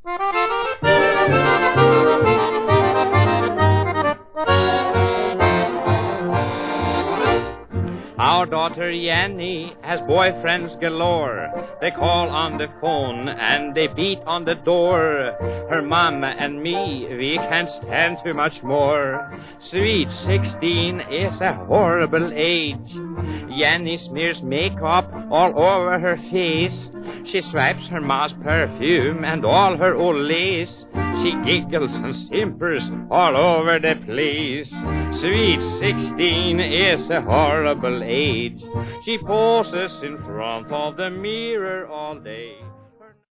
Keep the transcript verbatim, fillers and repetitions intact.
Our daughter Yanni has boyfriends galore. They call on the phone and they beat on the door. Her mama and me, we can't stand too much more. Sweet sixteen is a horrible age. Yanni smears makeup all over her face. She swipes her ma's perfume and all her old lace. She giggles and simpers all over the place. Sweet sixteen is a horrible age. She poses in front of the mirror all day.